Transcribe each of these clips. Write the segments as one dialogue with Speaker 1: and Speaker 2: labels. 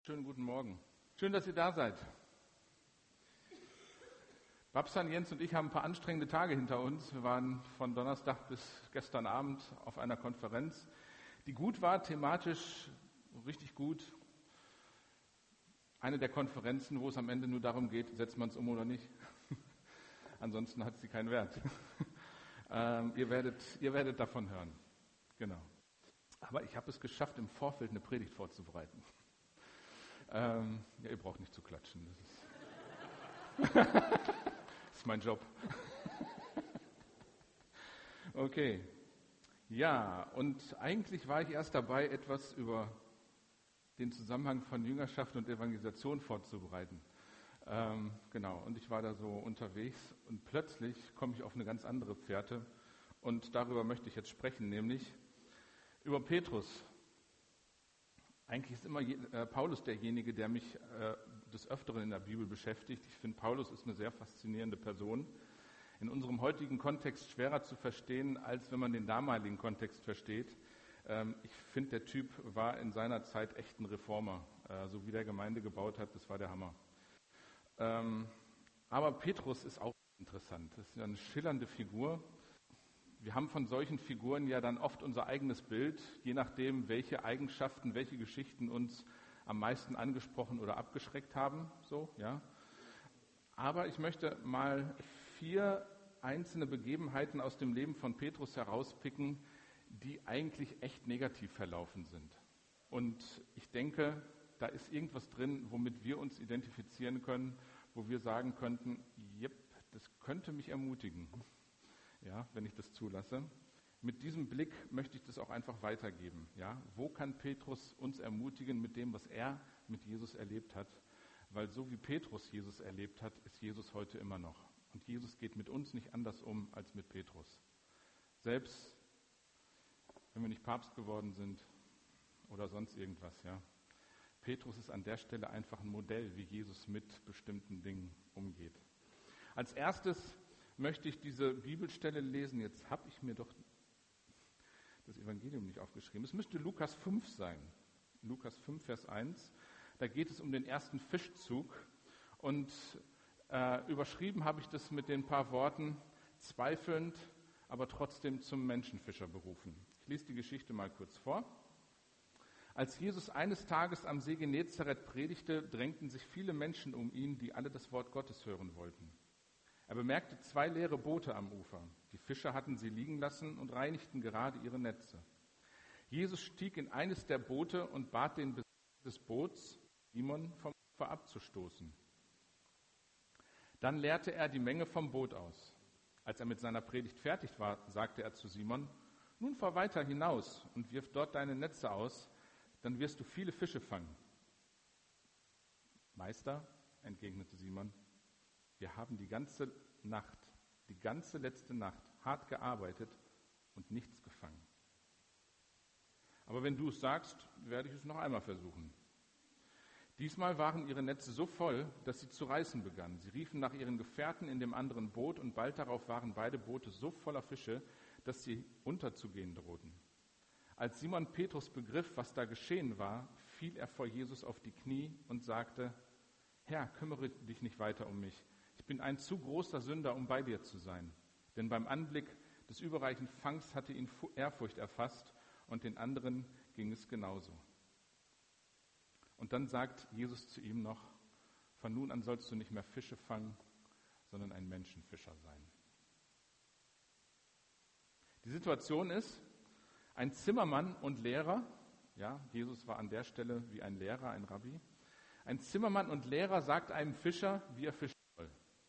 Speaker 1: Schönen guten Morgen. Schön, dass ihr da seid. Babsan, Jens und ich haben ein paar anstrengende Tage hinter uns. Wir waren von Donnerstag bis gestern Abend auf einer Konferenz, die gut war, thematisch richtig gut. Eine der Konferenzen, wo es am Ende nur darum geht, setzt man es um oder nicht. Ansonsten hat sie keinen Wert. Ihr werdet davon hören. Genau. Aber ich habe es geschafft, im Vorfeld eine Predigt vorzubereiten. Ja, ihr braucht nicht zu klatschen. Das ist mein Job. Okay. Ja, und eigentlich war ich erst dabei, etwas über den Zusammenhang von Jüngerschaft und Evangelisation vorzubereiten. Genau, und ich war da so unterwegs und plötzlich komme ich auf eine ganz andere Fährte und darüber möchte ich jetzt sprechen, nämlich über Petrus. Eigentlich ist immer Paulus derjenige, der mich des Öfteren in der Bibel beschäftigt. Ich finde, Paulus ist eine sehr faszinierende Person. In unserem heutigen Kontext schwerer zu verstehen, als wenn man den damaligen Kontext versteht. Ich finde, der Typ war in seiner Zeit echt ein Reformer. So wie der Gemeinde gebaut hat, das war der Hammer. Aber Petrus ist auch interessant. Das ist eine schillernde Figur. Wir haben von solchen Figuren ja dann oft unser eigenes Bild, je nachdem, welche Eigenschaften, welche Geschichten uns am meisten angesprochen oder abgeschreckt haben. So, ja. Aber ich möchte mal 4 einzelne Begebenheiten aus dem Leben von Petrus herauspicken, die eigentlich echt negativ verlaufen sind. Und ich denke, da ist irgendwas drin, womit wir uns identifizieren können, wo wir sagen könnten, jep, das könnte mich ermutigen. Ja, wenn ich das zulasse. Mit diesem Blick möchte ich das auch einfach weitergeben. Ja, wo kann Petrus uns ermutigen mit dem, was er mit Jesus erlebt hat? Weil so wie Petrus Jesus erlebt hat, ist Jesus heute immer noch. Und Jesus geht mit uns nicht anders um als mit Petrus. Selbst wenn wir nicht Papst geworden sind oder sonst irgendwas. Ja. Petrus ist an der Stelle einfach ein Modell, wie Jesus mit bestimmten Dingen umgeht. Als erstes möchte ich diese Bibelstelle lesen. Jetzt habe ich mir doch das Evangelium nicht aufgeschrieben. Es müsste Lukas 5 sein. Lukas 5, Vers 1. Da geht es um den ersten Fischzug. Und überschrieben habe ich das mit den paar Worten, zweifelnd, aber trotzdem zum Menschenfischer berufen. Ich lese die Geschichte mal kurz vor. Als Jesus eines Tages am See Genezareth predigte, drängten sich viele Menschen um ihn, die alle das Wort Gottes hören wollten. Er bemerkte 2 leere Boote am Ufer. Die Fischer hatten sie liegen lassen und reinigten gerade ihre Netze. Jesus stieg in eines der Boote und bat den Besitzer des Boots, Simon, vom Ufer abzustoßen. Dann leerte er die Menge vom Boot aus. Als er mit seiner Predigt fertig war, sagte er zu Simon, nun fahr weiter hinaus und wirf dort deine Netze aus, dann wirst du viele Fische fangen. Meister, entgegnete Simon, wir haben die ganze letzte Nacht hart gearbeitet und nichts gefangen. Aber wenn du es sagst, werde ich es noch einmal versuchen. Diesmal waren ihre Netze so voll, dass sie zu reißen begannen. Sie riefen nach ihren Gefährten in dem anderen Boot und bald darauf waren beide Boote so voller Fische, dass sie unterzugehen drohten. Als Simon Petrus begriff, was da geschehen war, fiel er vor Jesus auf die Knie und sagte, Herr, kümmere dich nicht weiter um mich. Ich bin ein zu großer Sünder, um bei dir zu sein. Denn beim Anblick des überreichen Fangs hatte ihn Ehrfurcht erfasst und den anderen ging es genauso. Und dann sagt Jesus zu ihm noch, von nun an sollst du nicht mehr Fische fangen, sondern ein Menschenfischer sein. Die Situation ist, ein Zimmermann und Lehrer, ja, Jesus war an der Stelle wie ein Lehrer, ein Rabbi, ein Zimmermann und Lehrer sagt einem Fischer, wie er fischen soll.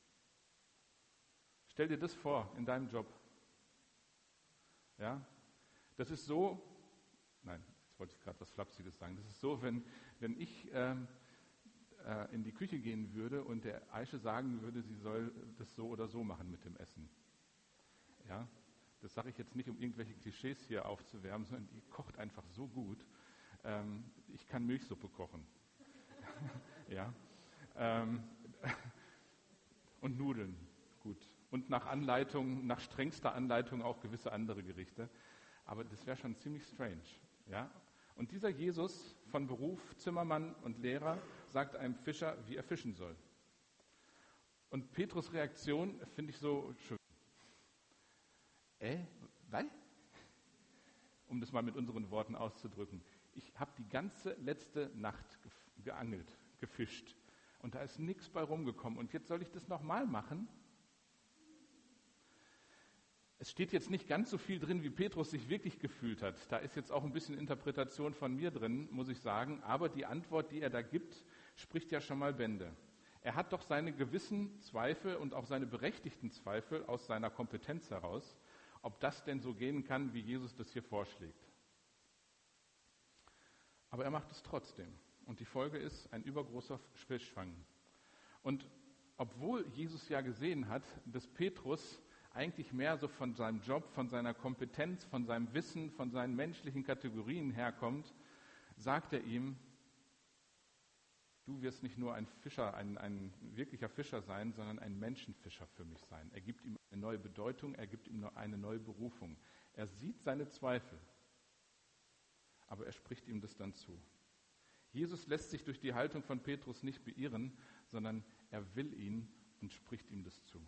Speaker 1: Stell dir das vor in deinem Job. Ja, das ist so, nein, jetzt wollte ich gerade was Flapsiges sagen. Das ist so, wenn ich in die Küche gehen würde und der Aische sagen würde, sie soll das so oder so machen mit dem Essen. Ja, das sage ich jetzt nicht, um irgendwelche Klischees hier aufzuwärmen, sondern die kocht einfach so gut. Ich kann Milchsuppe kochen. Ja. Und Nudeln, gut. Und nach strengster Anleitung auch gewisse andere Gerichte. Aber das wäre schon ziemlich strange. Ja? Und dieser Jesus von Beruf Zimmermann und Lehrer sagt einem Fischer, wie er fischen soll. Und Petrus' Reaktion finde ich so schön. Was? Um das mal mit unseren Worten auszudrücken. Ich habe die ganze letzte Nacht geangelt, gefischt. Und da ist nichts bei rumgekommen. Und jetzt soll ich das nochmal machen? Es steht jetzt nicht ganz so viel drin, wie Petrus sich wirklich gefühlt hat. Da ist jetzt auch ein bisschen Interpretation von mir drin, muss ich sagen. Aber die Antwort, die er da gibt, spricht ja schon mal Bände. Er hat doch seine gewissen Zweifel und auch seine berechtigten Zweifel aus seiner Kompetenz heraus, ob das denn so gehen kann, wie Jesus das hier vorschlägt. Aber er macht es trotzdem. Und die Folge ist ein übergroßer Fischfang. Und obwohl Jesus ja gesehen hat, dass Petrus eigentlich mehr so von seinem Job, von seiner Kompetenz, von seinem Wissen, von seinen menschlichen Kategorien herkommt, sagt er ihm, du wirst nicht nur ein Fischer, ein wirklicher Fischer sein, sondern ein Menschenfischer für mich sein. Er gibt ihm eine neue Bedeutung, er gibt ihm eine neue Berufung. Er sieht seine Zweifel, aber er spricht ihm das dann zu. Jesus lässt sich durch die Haltung von Petrus nicht beirren, sondern er will ihn und spricht ihm das zu.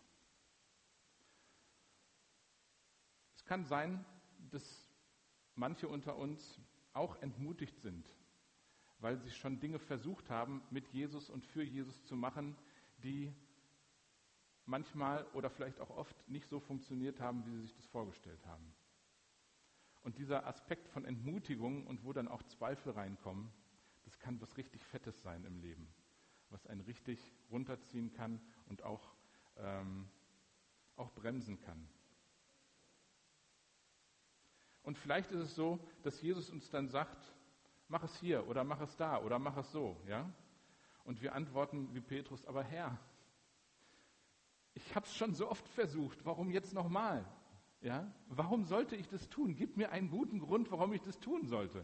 Speaker 1: Es kann sein, dass manche unter uns auch entmutigt sind, weil sie schon Dinge versucht haben, mit Jesus und für Jesus zu machen, die manchmal oder vielleicht auch oft nicht so funktioniert haben, wie sie sich das vorgestellt haben. Und dieser Aspekt von Entmutigung und wo dann auch Zweifel reinkommen, das kann was richtig Fettes sein im Leben, was einen richtig runterziehen kann und auch bremsen kann. Und vielleicht ist es so, dass Jesus uns dann sagt, mach es hier oder mach es da oder mach es so, ja? Und wir antworten wie Petrus, aber Herr, ich habe es schon so oft versucht, warum jetzt nochmal? Ja? Warum sollte ich das tun? Gib mir einen guten Grund, warum ich das tun sollte.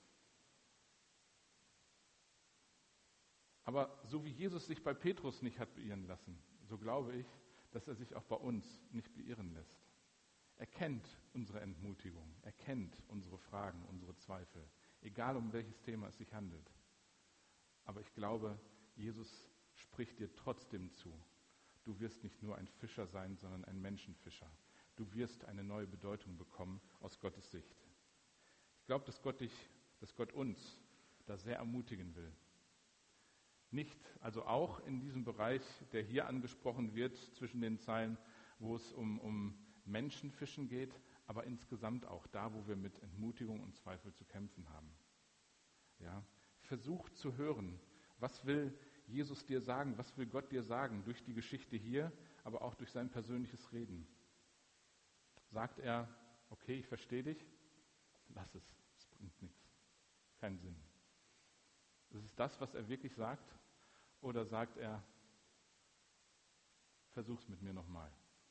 Speaker 1: Aber so wie Jesus sich bei Petrus nicht hat beirren lassen, so glaube ich, dass er sich auch bei uns nicht beirren lässt. Er kennt unsere Entmutigung, er kennt unsere Fragen, unsere Zweifel, egal um welches Thema es sich handelt. Aber ich glaube, Jesus spricht dir trotzdem zu. Du wirst nicht nur ein Fischer sein, sondern ein Menschenfischer. Du wirst eine neue Bedeutung bekommen aus Gottes Sicht. Ich glaube, dass Gott uns da sehr ermutigen will. Nicht, also auch in diesem Bereich, der hier angesprochen wird, zwischen den Zeilen, wo es um Menschenfischen geht, aber insgesamt auch da, wo wir mit Entmutigung und Zweifel zu kämpfen haben. Ja, versuch zu hören, was will Jesus dir sagen, was will Gott dir sagen, durch die Geschichte hier, aber auch durch sein persönliches Reden. Sagt er, okay, ich verstehe dich, lass es bringt nichts, keinen Sinn. Ist es das, was er wirklich sagt? Oder sagt er, versuch's mit mir nochmal?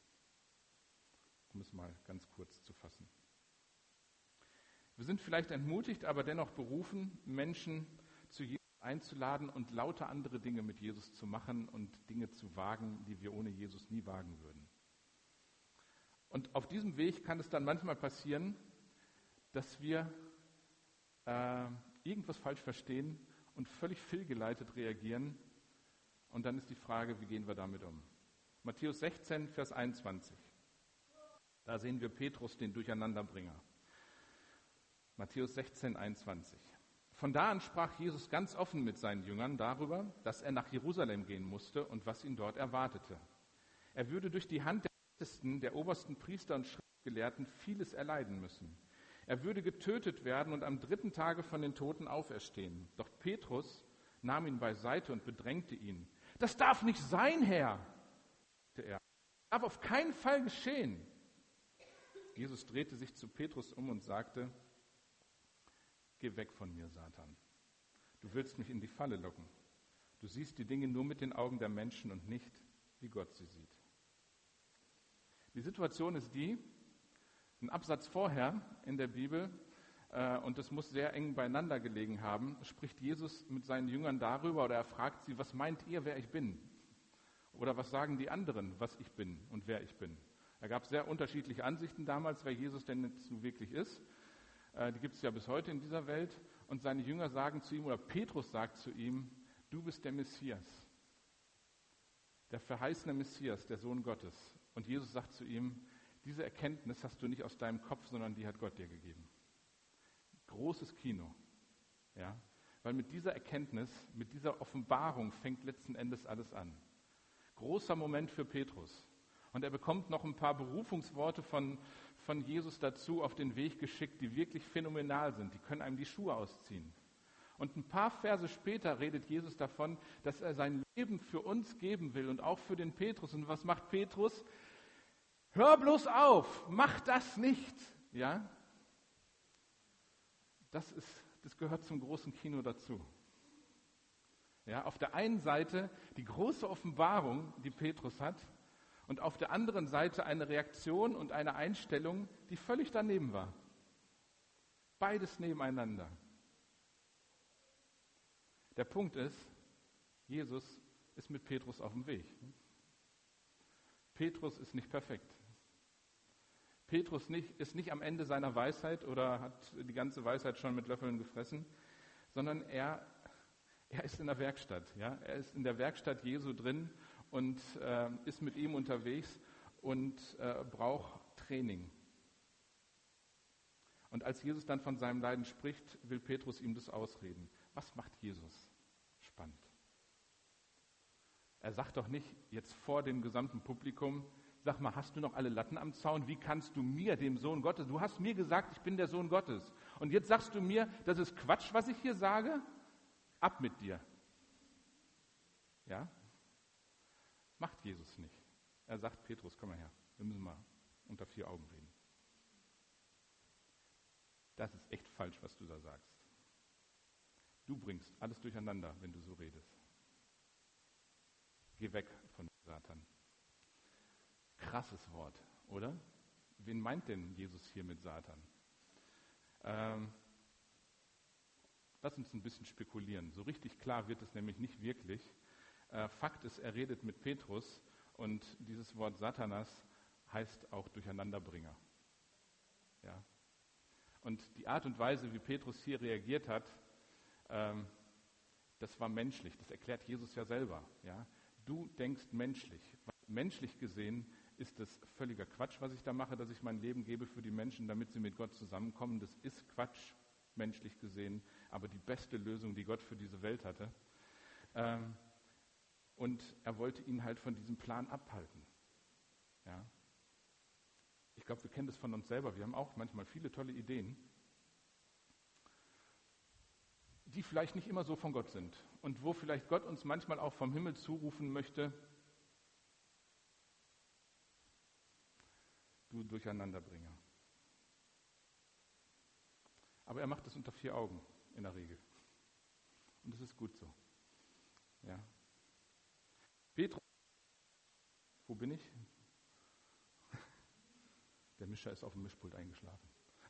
Speaker 1: Um es mal ganz kurz zu fassen. Wir sind vielleicht entmutigt, aber dennoch berufen, Menschen zu Jesus einzuladen und lauter andere Dinge mit Jesus zu machen und Dinge zu wagen, die wir ohne Jesus nie wagen würden. Und auf diesem Weg kann es dann manchmal passieren, dass wir irgendwas falsch verstehen und völlig fehlgeleitet reagieren. Und dann ist die Frage, wie gehen wir damit um? Matthäus 16, Vers 21. Da sehen wir Petrus, den Durcheinanderbringer. Matthäus 16, 21. Von da an sprach Jesus ganz offen mit seinen Jüngern darüber, dass er nach Jerusalem gehen musste und was ihn dort erwartete. Er würde durch die Hand der Ältesten, der obersten Priester und Schriftgelehrten vieles erleiden müssen. Er würde getötet werden und am 3. Tage von den Toten auferstehen. Doch Petrus nahm ihn beiseite und bedrängte ihn. Das darf nicht sein, Herr, sagte er. Das darf auf keinen Fall geschehen. Jesus drehte sich zu Petrus um und sagte, geh weg von mir, Satan. Du willst mich in die Falle locken. Du siehst die Dinge nur mit den Augen der Menschen und nicht, wie Gott sie sieht. Die Situation ist die, ein Absatz vorher in der Bibel, und das muss sehr eng beieinander gelegen haben, spricht Jesus mit seinen Jüngern darüber, oder er fragt sie, was meint ihr, wer ich bin? Oder was sagen die anderen, was ich bin und wer ich bin? Da gab es sehr unterschiedliche Ansichten damals, wer Jesus denn jetzt so wirklich ist. Die gibt es ja bis heute in dieser Welt. und seine Jünger sagen zu ihm, oder Petrus sagt zu ihm, du bist der Messias, der verheißene Messias, der Sohn Gottes. Und Jesus sagt zu ihm, diese Erkenntnis hast du nicht aus deinem Kopf, sondern die hat Gott dir gegeben. Großes Kino, ja, weil mit dieser Erkenntnis, mit dieser Offenbarung fängt letzten Endes alles an. Großer Moment für Petrus. Und er bekommt noch ein paar Berufungsworte von Jesus dazu auf den Weg geschickt, die wirklich phänomenal sind. Die können einem die Schuhe ausziehen. Und ein paar Verse später redet Jesus davon, dass er sein Leben für uns geben will und auch für den Petrus. Und was macht Petrus? Hör bloß auf, mach das nicht. Ja? Das gehört zum großen Kino dazu. Ja, auf der einen Seite die große Offenbarung, die Petrus hat, und auf der anderen Seite eine Reaktion und eine Einstellung, die völlig daneben war. Beides nebeneinander. Der Punkt ist, Jesus ist mit Petrus auf dem Weg. Petrus ist nicht perfekt. Petrus ist nicht am Ende seiner Weisheit oder hat die ganze Weisheit schon mit Löffeln gefressen, sondern er ist in der Werkstatt. Ja? Er ist in der Werkstatt Jesu drin und ist mit ihm unterwegs und braucht Training. Und als Jesus dann von seinem Leiden spricht, will Petrus ihm das ausreden. Was macht Jesus? Spannend. Er sagt doch nicht jetzt vor dem gesamten Publikum, sag mal, hast du noch alle Latten am Zaun? Wie kannst du mir, dem Sohn Gottes, du hast mir gesagt, ich bin der Sohn Gottes. Und jetzt sagst du mir, das ist Quatsch, was ich hier sage? Ab mit dir. Ja? Macht Jesus nicht. Er sagt, Petrus, komm mal her, wir müssen mal unter 4 Augen reden. Das ist echt falsch, was du da sagst. Du bringst alles durcheinander, wenn du so redest. Geh weg von Satan. Krasses Wort, oder? Wen meint denn Jesus hier mit Satan? Lass uns ein bisschen spekulieren. So richtig klar wird es nämlich nicht wirklich. Fakt ist, er redet mit Petrus und dieses Wort Satanas heißt auch Durcheinanderbringer. Ja? Und die Art und Weise, wie Petrus hier reagiert hat, das war menschlich. Das erklärt Jesus ja selber. Ja? Du denkst menschlich. Menschlich gesehen ist es völliger Quatsch, was ich da mache, dass ich mein Leben gebe für die Menschen, damit sie mit Gott zusammenkommen. Das ist Quatsch, menschlich gesehen, aber die beste Lösung, die Gott für diese Welt hatte. Und er wollte ihn halt von diesem Plan abhalten. Ja? Ich glaube, wir kennen das von uns selber. Wir haben auch manchmal viele tolle Ideen, die vielleicht nicht immer so von Gott sind. Und wo vielleicht Gott uns manchmal auch vom Himmel zurufen möchte, du Durcheinanderbringer. Aber er macht es unter 4 Augen in der Regel. Und das ist gut so. Ja. Petrus, wo bin ich? Der Mischer ist auf dem Mischpult eingeschlafen.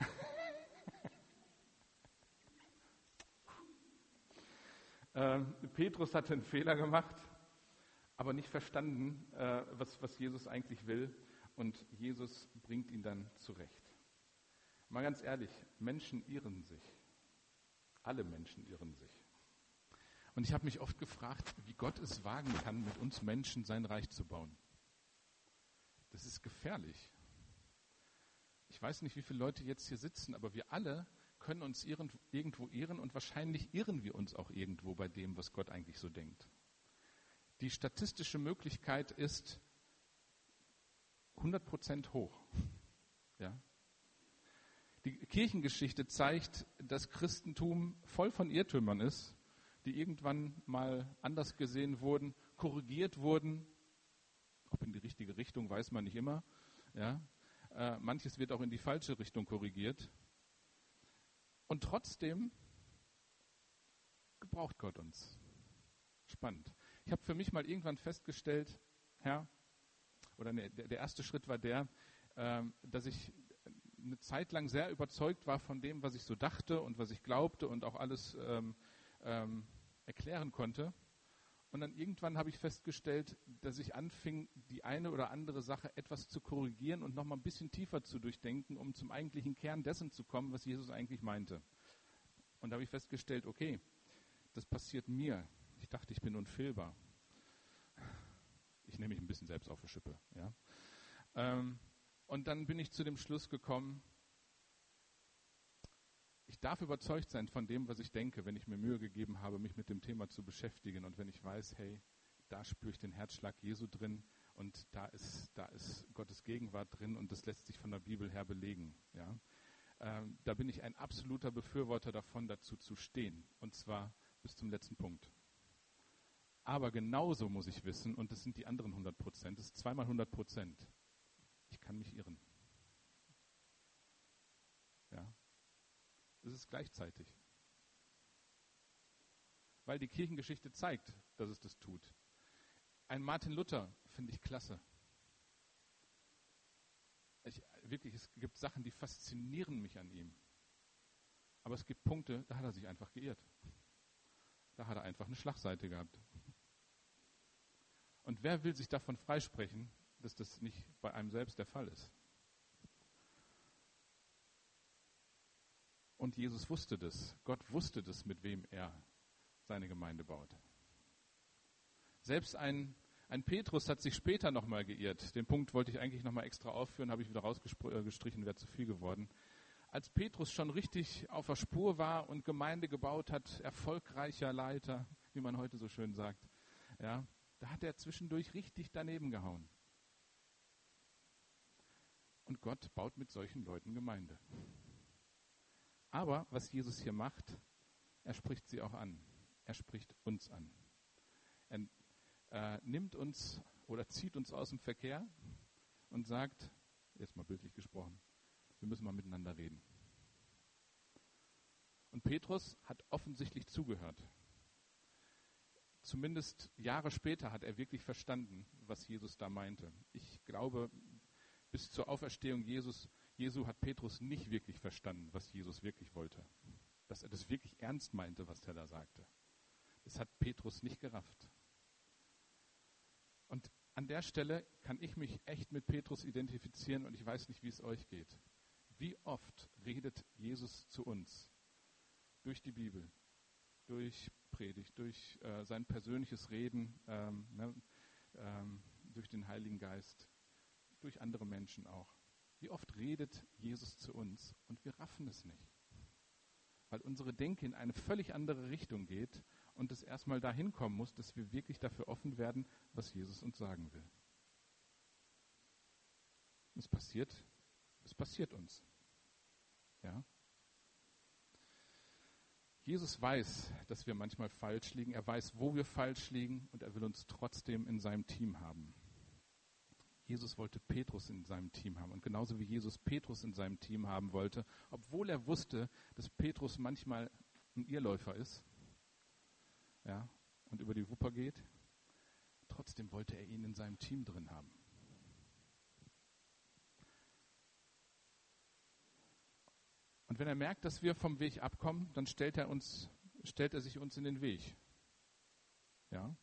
Speaker 1: Petrus hatte einen Fehler gemacht, aber nicht verstanden, was Jesus eigentlich will. Und Jesus bringt ihn dann zurecht. Mal ganz ehrlich, Menschen irren sich. Alle Menschen irren sich. Und ich habe mich oft gefragt, wie Gott es wagen kann, mit uns Menschen sein Reich zu bauen. Das ist gefährlich. Ich weiß nicht, wie viele Leute jetzt hier sitzen, aber wir alle können uns irgendwo irren und wahrscheinlich irren wir uns auch irgendwo bei dem, was Gott eigentlich so denkt. Die statistische Möglichkeit ist 100% hoch. Ja? Die Kirchengeschichte zeigt, dass Christentum voll von Irrtümern ist, die irgendwann mal anders gesehen wurden, korrigiert wurden. Ob in die richtige Richtung, weiß man nicht immer. Ja? Manches wird auch in die falsche Richtung korrigiert. Und trotzdem gebraucht Gott uns. Spannend. Ich habe für mich mal irgendwann festgestellt, der erste Schritt war dass ich eine Zeit lang sehr überzeugt war von dem, was ich so dachte und was ich glaubte und auch alles erklären konnte. Und dann irgendwann habe ich festgestellt, dass ich anfing, die eine oder andere Sache etwas zu korrigieren und nochmal ein bisschen tiefer zu durchdenken, um zum eigentlichen Kern dessen zu kommen, was Jesus eigentlich meinte. Und da habe ich festgestellt, okay, das passiert mir. Ich dachte, ich bin unfehlbar. Ich nehme mich ein bisschen selbst auf die Schippe. Ja? Und dann bin ich zu dem Schluss gekommen, ich darf überzeugt sein von dem, was ich denke, wenn ich mir Mühe gegeben habe, mich mit dem Thema zu beschäftigen und wenn ich weiß, hey, da spüre ich den Herzschlag Jesu drin und da ist Gottes Gegenwart drin und das lässt sich von der Bibel her belegen. Ja? Da bin ich ein absoluter Befürworter davon, dazu zu stehen und zwar bis zum letzten Punkt. Aber genauso muss ich wissen, und das sind die anderen 100%, das ist zweimal 100%, ich kann mich irren. Ja? Das ist gleichzeitig. Weil die Kirchengeschichte zeigt, dass es das tut. Ein Martin Luther finde ich klasse. Es gibt Sachen, die faszinieren mich an ihm. Aber es gibt Punkte, da hat er sich einfach geirrt. Da hat er einfach eine Schlagseite gehabt. Und wer will sich davon freisprechen, dass das nicht bei einem selbst der Fall ist? Und Jesus wusste das. Gott wusste das, mit wem er seine Gemeinde baut. Selbst ein Petrus hat sich später nochmal geirrt. Den Punkt wollte ich eigentlich nochmal extra aufführen, habe ich wieder rausgestrichen, wäre zu viel geworden. Als Petrus schon richtig auf der Spur war und Gemeinde gebaut hat, erfolgreicher Leiter, wie man heute so schön sagt, ja, da hat er zwischendurch richtig daneben gehauen. Und Gott baut mit solchen Leuten Gemeinde. Aber was Jesus hier macht, er spricht sie auch an. Er spricht uns an. Er nimmt uns oder zieht uns aus dem Verkehr und sagt, jetzt mal bildlich gesprochen, wir müssen mal miteinander reden. Und Petrus hat offensichtlich zugehört. Zumindest Jahre später hat er wirklich verstanden, was Jesus da meinte. Ich glaube, bis zur Auferstehung Jesu hat Petrus nicht wirklich verstanden, was Jesus wirklich wollte. Dass er das wirklich ernst meinte, was er da sagte. Das hat Petrus nicht gerafft. Und an der Stelle kann ich mich echt mit Petrus identifizieren und ich weiß nicht, wie es euch geht. Wie oft redet Jesus zu uns? Durch die Bibel, durch Predigt, durch sein persönliches Reden, durch den Heiligen Geist, durch andere Menschen auch. Wie oft redet Jesus zu uns und wir raffen es nicht? Weil unsere Denke in eine völlig andere Richtung geht und es erstmal dahin kommen muss, dass wir wirklich dafür offen werden, was Jesus uns sagen will. Es passiert uns. Ja? Jesus weiß, dass wir manchmal falsch liegen. Er weiß, wo wir falsch liegen und er will uns trotzdem in seinem Team haben. Jesus wollte Petrus in seinem Team haben und genauso wie Jesus Petrus in seinem Team haben wollte, obwohl er wusste, dass Petrus manchmal ein Irrläufer ist, ja, und über die Wupper geht, trotzdem wollte er ihn in seinem Team drin haben. Und wenn er merkt, dass wir vom Weg abkommen, dann stellt er sich uns in den Weg. Ja?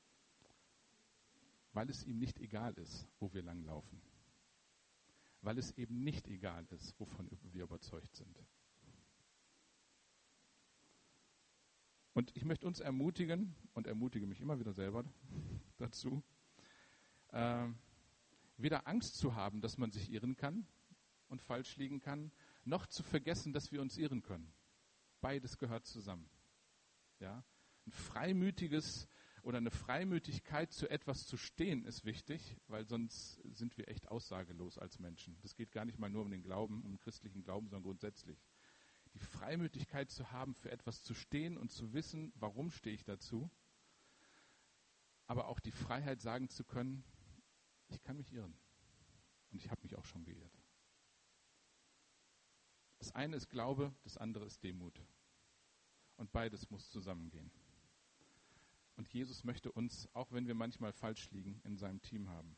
Speaker 1: Weil es ihm nicht egal ist, wo wir langlaufen. Weil es eben nicht egal ist, wovon wir überzeugt sind. Und ich möchte uns ermutigen, und ermutige mich immer wieder selber dazu, weder Angst zu haben, dass man sich irren kann und falsch liegen kann, noch zu vergessen, dass wir uns irren können. Beides gehört zusammen. Ja? Ein freimütiges oder eine Freimütigkeit zu etwas zu stehen ist wichtig, weil sonst sind wir echt aussagelos als Menschen. Das geht gar nicht mal nur um den Glauben, um den christlichen Glauben, sondern grundsätzlich. Die Freimütigkeit zu haben, für etwas zu stehen und zu wissen, warum stehe ich dazu, aber auch die Freiheit sagen zu können, ich kann mich irren. Und ich habe mich auch schon geirrt. Das eine ist Glaube, das andere ist Demut. Und beides muss zusammengehen. Und Jesus möchte uns, auch wenn wir manchmal falsch liegen, in seinem Team haben.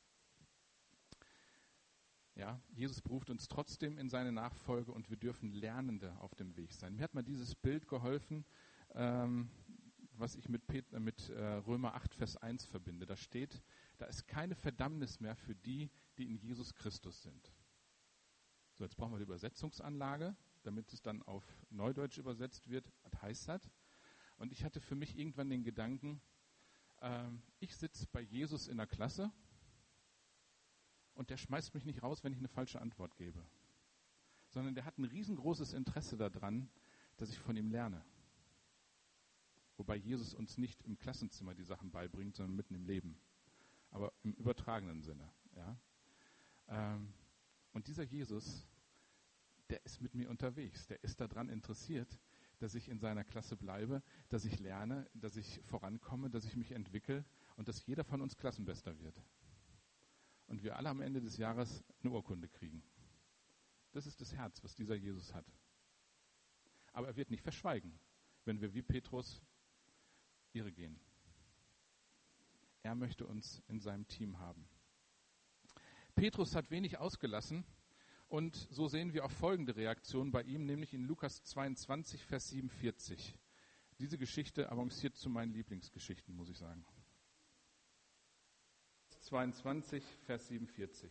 Speaker 1: Ja, Jesus beruft uns trotzdem in seine Nachfolge und wir dürfen Lernende auf dem Weg sein. Mir hat mal dieses Bild geholfen, was ich mit Römer 8, Vers 1 verbinde. Da steht, da ist keine Verdammnis mehr für die, die in Jesus Christus sind. So, jetzt brauchen wir die Übersetzungsanlage, damit es dann auf Neudeutsch übersetzt wird. Was heißt das? Und ich hatte für mich irgendwann den Gedanken, ich sitze bei Jesus in der Klasse und der schmeißt mich nicht raus, wenn ich eine falsche Antwort gebe. Sondern der hat ein riesengroßes Interesse daran, dass ich von ihm lerne. Wobei Jesus uns nicht im Klassenzimmer die Sachen beibringt, sondern mitten im Leben. Aber im übertragenen Sinne. Ja? Und dieser Jesus, der ist mit mir unterwegs. Der ist daran interessiert, dass ich in seiner Klasse bleibe, dass ich lerne, dass ich vorankomme, dass ich mich entwickle und dass jeder von uns Klassenbester wird. Und wir alle am Ende des Jahres eine Urkunde kriegen. Das ist das Herz, was dieser Jesus hat. Aber er wird nicht verschweigen, wenn wir wie Petrus irre gehen. Er möchte uns in seinem Team haben. Petrus hat wenig ausgelassen und so sehen wir auch folgende Reaktion bei ihm, nämlich in Lukas 22, Vers 47. Diese Geschichte avanciert zu meinen Lieblingsgeschichten, muss ich sagen. 22, Vers 47.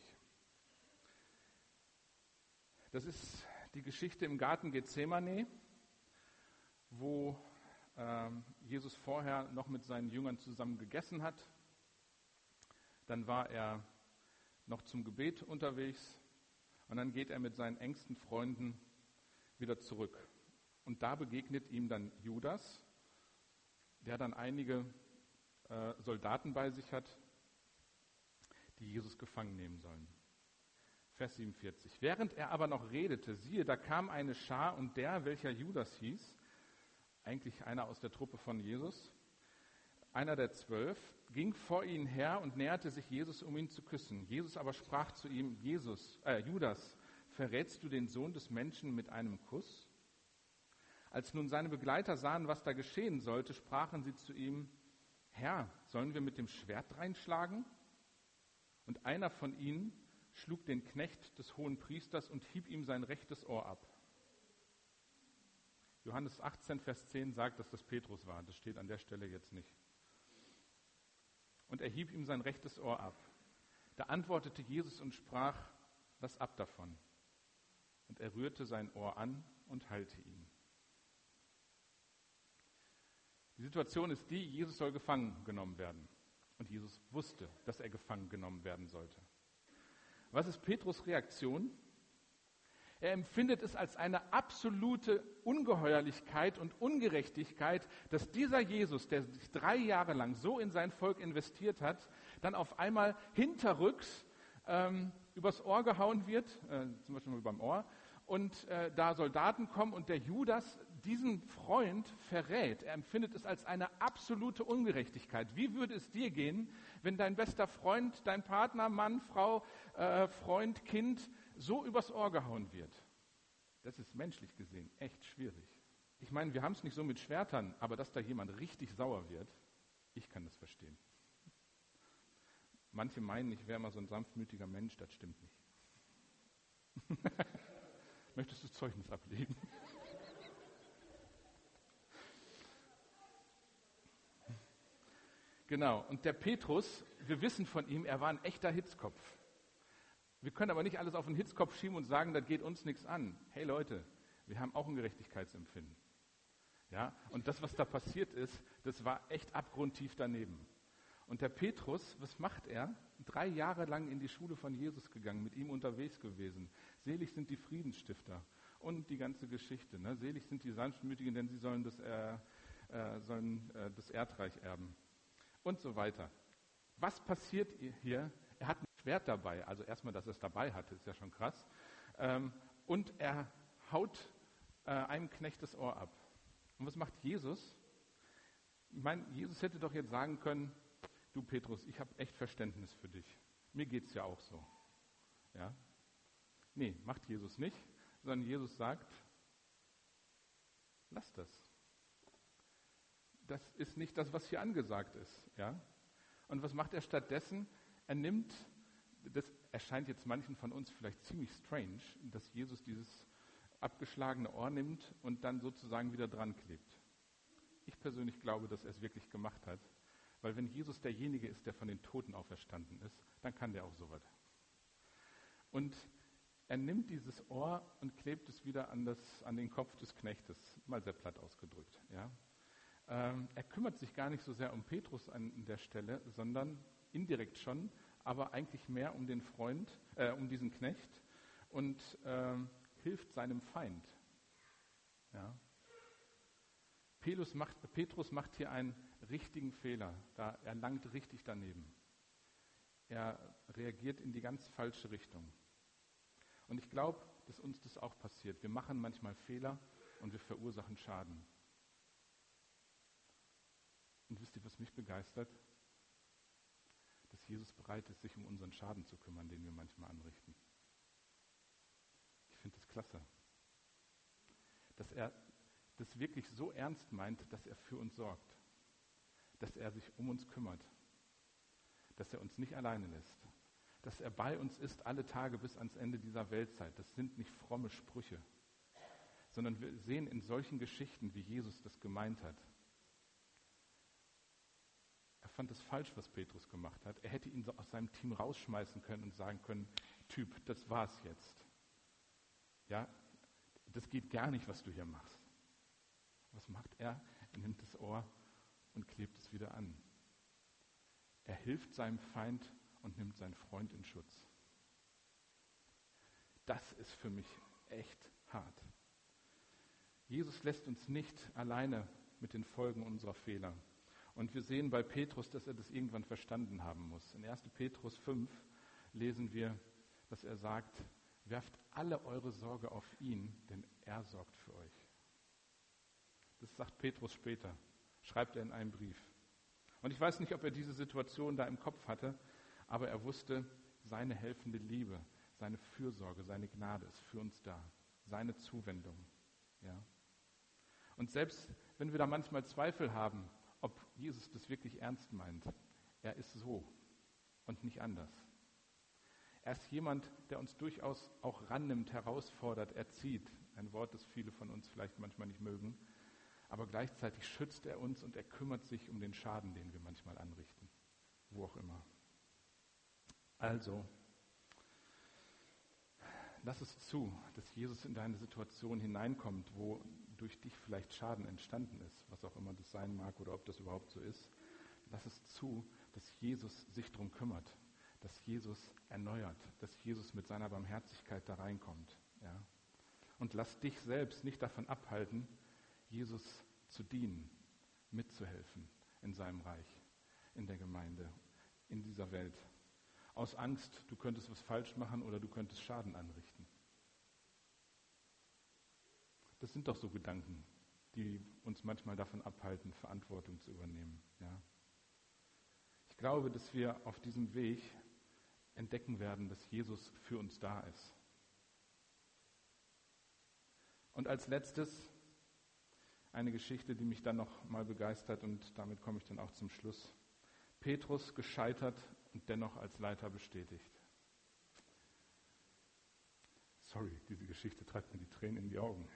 Speaker 1: Das ist die Geschichte im Garten Gethsemane, wo Jesus vorher noch mit seinen Jüngern zusammen gegessen hat. Dann war er noch zum Gebet unterwegs und dann geht er mit seinen engsten Freunden wieder zurück. Und da begegnet ihm dann Judas, der dann einige Soldaten bei sich hat, die Jesus gefangen nehmen sollen. Vers 47. Während er aber noch redete, siehe, da kam eine Schar und der, welcher Judas hieß, eigentlich einer aus der Truppe von Jesus, einer der 12, ging vor ihnen her und näherte sich Jesus, um ihn zu küssen. Jesus aber sprach zu ihm, Judas, verrätst du den Sohn des Menschen mit einem Kuss? Als nun seine Begleiter sahen, was da geschehen sollte, sprachen sie zu ihm, Herr, sollen wir mit dem Schwert reinschlagen? Und einer von ihnen schlug den Knecht des hohen Priesters und hieb ihm sein rechtes Ohr ab. Johannes 18, Vers 10 sagt, dass das Petrus war. Das steht an der Stelle jetzt nicht. Und er hieb ihm sein rechtes Ohr ab. Da antwortete Jesus und sprach, lass ab davon. Und er rührte sein Ohr an und heilte ihn. Die Situation ist die, Jesus soll gefangen genommen werden. Und Jesus wusste, dass er gefangen genommen werden sollte. Was ist Petrus' Reaktion? Er empfindet es als eine absolute Ungeheuerlichkeit und Ungerechtigkeit, dass dieser Jesus, der sich 3 Jahre lang so in sein Volk investiert hat, dann auf einmal hinterrücks übers Ohr gehauen wird, zum Beispiel mal beim Ohr, und da Soldaten kommen und der Judas diesen Freund verrät. Er empfindet es als eine absolute Ungerechtigkeit. Wie würde es dir gehen, wenn dein bester Freund, dein Partner, Mann, Frau, Freund, Kind so übers Ohr gehauen wird? Das ist menschlich gesehen echt schwierig. Ich meine, wir haben es nicht so mit Schwertern, aber dass da jemand richtig sauer wird, ich kann das verstehen. Manche meinen, ich wäre mal so ein sanftmütiger Mensch, das stimmt nicht. Möchtest du Zeugnis ablegen? Genau, und der Petrus, wir wissen von ihm, er war ein echter Hitzkopf. Wir können aber nicht alles auf den Hitzkopf schieben und sagen, das geht uns nichts an. Hey Leute, wir haben auch ein Gerechtigkeitsempfinden. Ja, und das, was da passiert ist, das war echt abgrundtief daneben. Und der Petrus, was macht er? 3 Jahre lang in die Schule von Jesus gegangen, mit ihm unterwegs gewesen. Selig sind die Friedensstifter und die ganze Geschichte. Ne? Selig sind die Sanftmütigen, denn sie sollen das Erdreich erben. Und so weiter. Was passiert hier? Er hat ein Schwert dabei. Also erstmal, dass er es dabei hatte, ist ja schon krass. Und er haut einem Knecht das Ohr ab. Und was macht Jesus? Ich meine, Jesus hätte doch jetzt sagen können, du Petrus, ich habe echt Verständnis für dich. Mir geht's ja auch so. Ja? Nee, macht Jesus nicht, sondern Jesus sagt, lass das. Das ist nicht das, was hier angesagt ist. Ja? Und was macht er stattdessen? Er nimmt, das erscheint jetzt manchen von uns vielleicht ziemlich strange, dass Jesus dieses abgeschlagene Ohr nimmt und dann sozusagen wieder dran klebt. Ich persönlich glaube, dass er es wirklich gemacht hat, weil wenn Jesus derjenige ist, der von den Toten auferstanden ist, dann kann der auch sowas. Und Er nimmt dieses Ohr und klebt es wieder an den Kopf des Knechtes, mal sehr platt ausgedrückt. Ja. Er kümmert sich gar nicht so sehr um Petrus an der Stelle, sondern indirekt schon, aber eigentlich mehr um den Freund, um diesen Knecht und hilft seinem Feind. Ja. Petrus macht hier einen richtigen Fehler, er langt richtig daneben. Er reagiert in die ganz falsche Richtung. Und ich glaube, dass uns das auch passiert. Wir machen manchmal Fehler und wir verursachen Schaden. Und wisst ihr, was mich begeistert? Dass Jesus bereit ist, sich um unseren Schaden zu kümmern, den wir manchmal anrichten. Ich finde das klasse. Dass er das wirklich so ernst meint, dass er für uns sorgt. Dass er sich um uns kümmert. Dass er uns nicht alleine lässt. Dass er bei uns ist alle Tage bis ans Ende dieser Weltzeit. Das sind nicht fromme Sprüche, sondern wir sehen in solchen Geschichten, wie Jesus das gemeint hat. Er fand es falsch, was Petrus gemacht hat. Er hätte ihn aus seinem Team rausschmeißen können und sagen können, Typ, das war's jetzt. Ja, das geht gar nicht, was du hier machst. Was macht er? Er nimmt das Ohr und klebt es wieder an. Er hilft seinem Feind und nimmt seinen Freund in Schutz. Das ist für mich echt hart. Jesus lässt uns nicht alleine mit den Folgen unserer Fehler. Und wir sehen bei Petrus, dass er das irgendwann verstanden haben muss. In 1. Petrus 5 lesen wir, dass er sagt, werft alle eure Sorge auf ihn, denn er sorgt für euch. Das sagt Petrus später, schreibt er in einem Brief. Und ich weiß nicht, ob er diese Situation da im Kopf hatte, aber er wusste, seine helfende Liebe, seine Fürsorge, seine Gnade ist für uns da, seine Zuwendung. Ja. Und selbst wenn wir da manchmal Zweifel haben, ob Jesus das wirklich ernst meint, er ist so und nicht anders. Er ist jemand, der uns durchaus auch rannimmt, herausfordert, erzieht. Ein Wort, das viele von uns vielleicht manchmal nicht mögen. Aber gleichzeitig schützt er uns und er kümmert sich um den Schaden, den wir manchmal anrichten. Wo auch immer. Also, lass es zu, dass Jesus in deine Situation hineinkommt, wo durch dich vielleicht Schaden entstanden ist, was auch immer das sein mag oder ob das überhaupt so ist. Lass es zu, dass Jesus sich darum kümmert, dass Jesus erneuert, dass Jesus mit seiner Barmherzigkeit da reinkommt. Ja? Und lass dich selbst nicht davon abhalten, Jesus zu dienen, mitzuhelfen in seinem Reich, in der Gemeinde, in dieser Welt. Aus Angst, du könntest was falsch machen oder du könntest Schaden anrichten. Das sind doch so Gedanken, die uns manchmal davon abhalten, Verantwortung zu übernehmen. Ja. Ich glaube, dass wir auf diesem Weg entdecken werden, dass Jesus für uns da ist. Und als letztes eine Geschichte, die mich dann noch mal begeistert und damit komme ich dann auch zum Schluss. Petrus gescheitert und dennoch als Leiter bestätigt. Sorry, diese Geschichte treibt mir die Tränen in die Augen.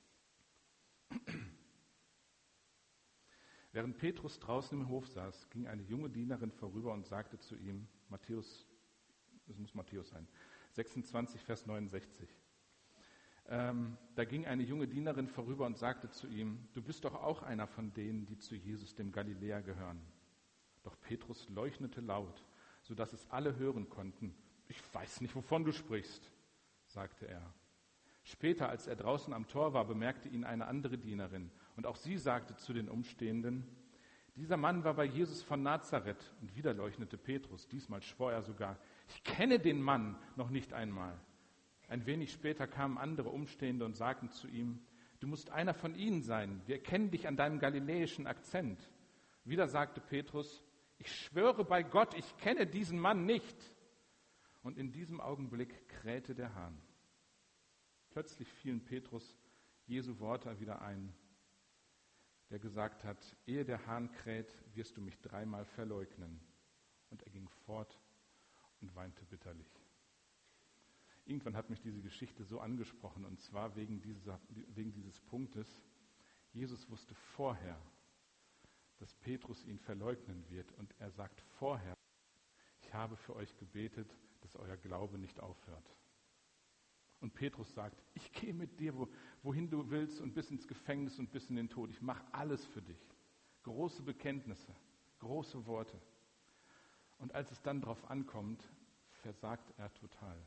Speaker 1: Während Petrus draußen im Hof saß, ging eine junge Dienerin vorüber und sagte zu ihm, es muss Matthäus sein, 26, Vers 69. Da ging eine junge Dienerin vorüber und sagte zu ihm, du bist doch auch einer von denen, die zu Jesus, dem Galiläer, gehören. Doch Petrus leuchtete laut, sodass es alle hören konnten. Ich weiß nicht, wovon du sprichst, sagte er. Später, als er draußen am Tor war, bemerkte ihn eine andere Dienerin. Und auch sie sagte zu den Umstehenden, dieser Mann war bei Jesus von Nazareth. Und wieder leuchtete Petrus. Diesmal schwor er sogar, ich kenne den Mann noch nicht einmal. Ein wenig später kamen andere Umstehende und sagten zu ihm, du musst einer von ihnen sein. Wir kennen dich an deinem galiläischen Akzent. Wieder sagte Petrus, ich schwöre bei Gott, ich kenne diesen Mann nicht. Und in diesem Augenblick krähte der Hahn. Plötzlich fielen Petrus Jesu Worte wieder ein, der gesagt hat, ehe der Hahn kräht, wirst du mich 3-mal verleugnen. Und er ging fort und weinte bitterlich. Irgendwann hat mich diese Geschichte so angesprochen, und zwar wegen dieses Punktes. Jesus wusste vorher, dass Petrus ihn verleugnen wird, und er sagt vorher, ich habe für euch gebetet, dass euer Glaube nicht aufhört. Und Petrus sagt, ich gehe mit dir, wohin du willst und bis ins Gefängnis und bis in den Tod. Ich mache alles für dich. Große Bekenntnisse, große Worte. Und als es dann drauf ankommt, versagt er total.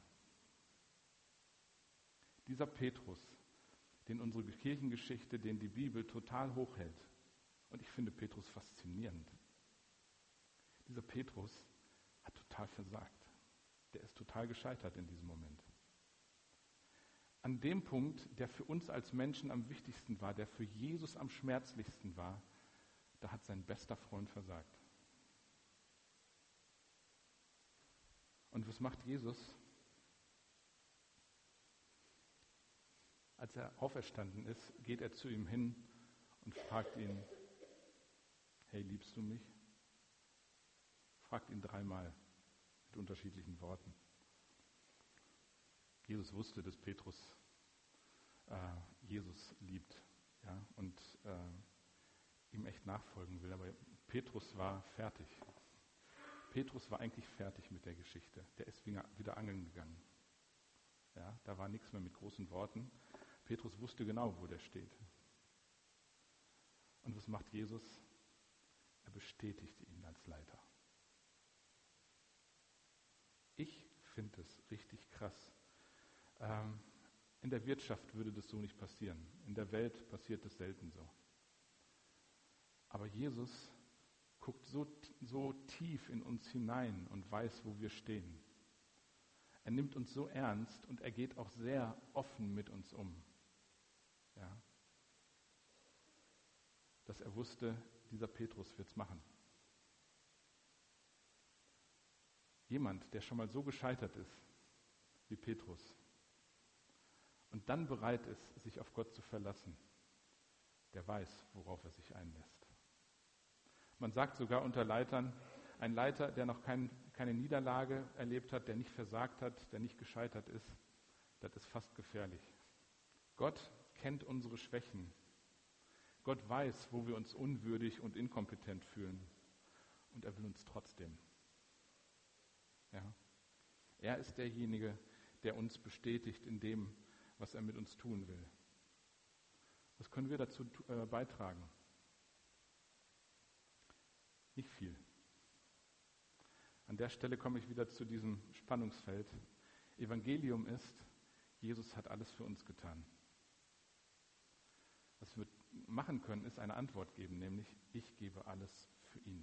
Speaker 1: Dieser Petrus, den unsere Kirchengeschichte, den die Bibel total hochhält. Und ich finde Petrus faszinierend. Dieser Petrus hat total versagt. Der ist total gescheitert in diesem Moment. An dem Punkt, der für uns als Menschen am wichtigsten war, der für Jesus am schmerzlichsten war, da hat sein bester Freund versagt. Und was macht Jesus? Als er auferstanden ist, geht er zu ihm hin und fragt ihn, hey, liebst du mich? Fragt ihn 3-mal mit unterschiedlichen Worten. Jesus wusste, dass Petrus Jesus liebt, ja, und ihm echt nachfolgen will. Aber Petrus war fertig. Petrus war eigentlich fertig mit der Geschichte. Der ist wieder angeln gegangen. Ja, da war nichts mehr mit großen Worten. Petrus wusste genau, wo der steht. Und was macht Jesus? Er bestätigt ihn als Leiter. Ich finde es richtig krass. In der Wirtschaft würde das so nicht passieren. In der Welt passiert es selten so. Aber Jesus guckt so tief in uns hinein und weiß, wo wir stehen. Er nimmt uns so ernst und er geht auch sehr offen mit uns um. Ja. Dass er wusste, dieser Petrus wird es machen. Jemand, der schon mal so gescheitert ist wie Petrus und dann bereit ist, sich auf Gott zu verlassen, der weiß, worauf er sich einlässt. Man sagt sogar unter Leitern, ein Leiter, der noch keine Niederlage erlebt hat, der nicht versagt hat, der nicht gescheitert ist, das ist fast gefährlich. Gott kennt unsere Schwächen. Gott weiß, wo wir uns unwürdig und inkompetent fühlen. Und er will uns trotzdem. Ja. Er ist derjenige, der uns bestätigt in dem, was er mit uns tun will. Was können wir dazu beitragen? Nicht viel. An der Stelle komme ich wieder zu diesem Spannungsfeld. Evangelium ist, Jesus hat alles für uns getan. Was wir machen können, ist eine Antwort geben, nämlich ich gebe alles für ihn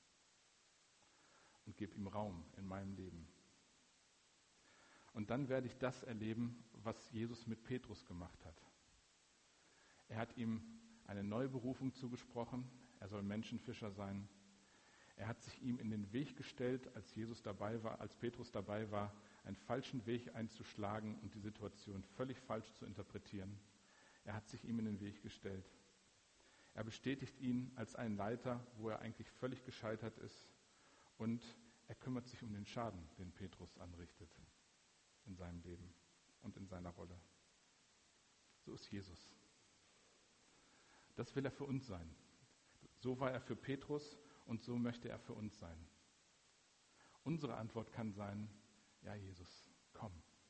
Speaker 1: und gebe ihm Raum in meinem Leben. Und dann werde ich das erleben, was Jesus mit Petrus gemacht hat. Er hat ihm eine neue Berufung zugesprochen, er soll Menschenfischer sein. Er hat sich ihm in den Weg gestellt, als Petrus dabei war, einen falschen Weg einzuschlagen und die Situation völlig falsch zu interpretieren. Er hat sich ihm in den Weg gestellt. Er bestätigt ihn als einen Leiter, wo er eigentlich völlig gescheitert ist. Und er kümmert sich um den Schaden, den Petrus anrichtet in seinem Leben und in seiner Rolle. So ist Jesus. Das will er für uns sein. So war er für Petrus und so möchte er für uns sein. Unsere Antwort kann sein, ja Jesus, komm.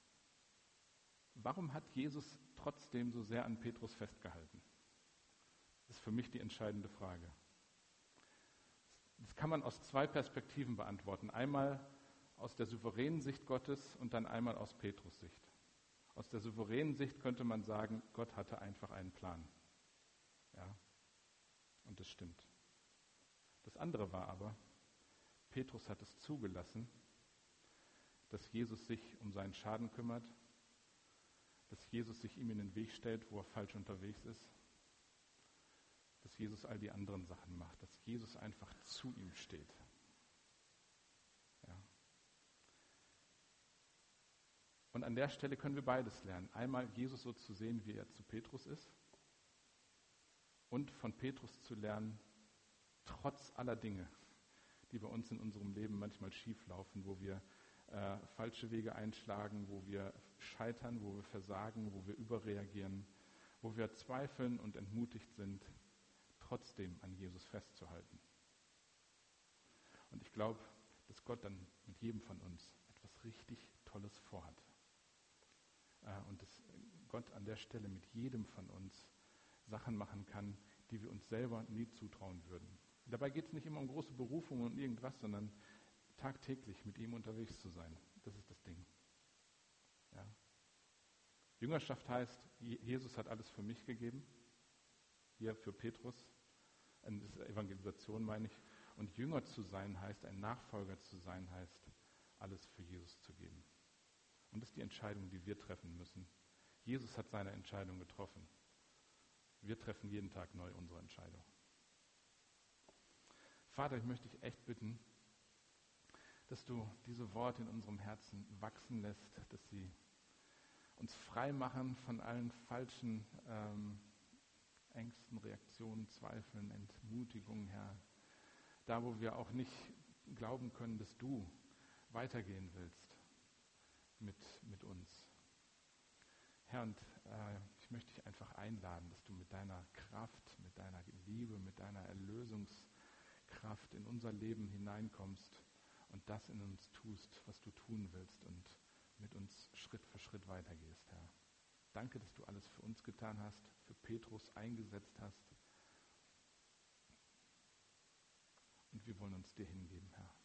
Speaker 1: Warum hat Jesus trotzdem so sehr an Petrus festgehalten? Das ist für mich die entscheidende Frage. Das kann man aus 2 Perspektiven beantworten. Einmal aus der souveränen Sicht Gottes und dann einmal aus Petrus Sicht. Aus der souveränen Sicht könnte man sagen, Gott hatte einfach einen Plan. Ja, und das stimmt. Das andere war aber, Petrus hat es zugelassen, dass Jesus sich um seinen Schaden kümmert, dass Jesus sich ihm in den Weg stellt, wo er falsch unterwegs ist, dass Jesus all die anderen Sachen macht, dass Jesus einfach zu ihm steht. Ja. Und an der Stelle können wir beides lernen. Einmal Jesus so zu sehen, wie er zu Petrus ist, und von Petrus zu lernen, trotz aller Dinge, die bei uns in unserem Leben manchmal schief laufen, wo wir falsche Wege einschlagen, wo wir scheitern, wo wir versagen, wo wir überreagieren, wo wir zweifeln und entmutigt sind, trotzdem an Jesus festzuhalten. Und ich glaube, dass Gott dann mit jedem von uns etwas richtig Tolles vorhat. und dass Gott an der Stelle mit jedem von uns Sachen machen kann, die wir uns selber nie zutrauen würden. Dabei geht es nicht immer um große Berufungen und irgendwas, sondern tagtäglich mit ihm unterwegs zu sein. Das ist das Ding. Ja. Jüngerschaft heißt, Jesus hat alles für mich gegeben. Hier für Petrus. Das ist Evangelisation, meine ich. Und Jünger zu sein heißt, ein Nachfolger zu sein heißt, alles für Jesus zu geben. Und das ist die Entscheidung, die wir treffen müssen. Jesus hat seine Entscheidung getroffen. Wir treffen jeden Tag neu unsere Entscheidung. Vater, ich möchte dich echt bitten, dass du diese Worte in unserem Herzen wachsen lässt, dass sie uns frei machen von allen falschen Ängsten, Reaktionen, Zweifeln, Entmutigungen, Herr. Da, wo wir auch nicht glauben können, dass du weitergehen willst mit uns. Herr, und ich möchte dich einfach einladen, dass du mit deiner Kraft, mit deiner Liebe, mit deiner Erlösungskraft in unser Leben hineinkommst und das in uns tust, was du tun willst und mit uns Schritt für Schritt weitergehst, Herr. Danke, dass du alles für uns getan hast, für Petrus eingesetzt hast. Und wir wollen uns dir hingeben, Herr.